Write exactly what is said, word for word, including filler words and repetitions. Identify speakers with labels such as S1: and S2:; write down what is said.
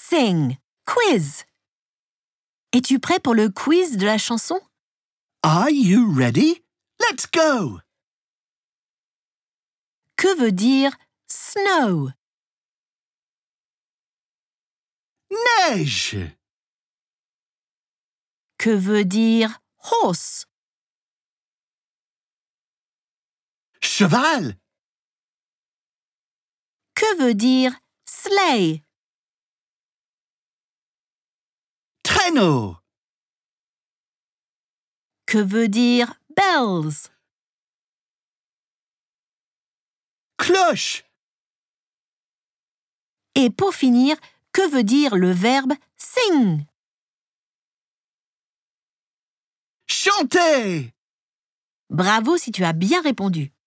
S1: sing, quiz. Es-tu prêt pour le quiz de la chanson?
S2: Are you ready? Let's go!
S1: Que veut dire snow?
S2: Neige!
S1: Que veut dire horse?
S2: Cheval!
S1: Que veut dire sleigh?
S2: Traîneau!
S1: Que veut dire bells?
S2: Cloche!
S1: Et pour finir, que veut dire le verbe sing?
S2: Chanter!
S1: Bravo si tu as bien répondu.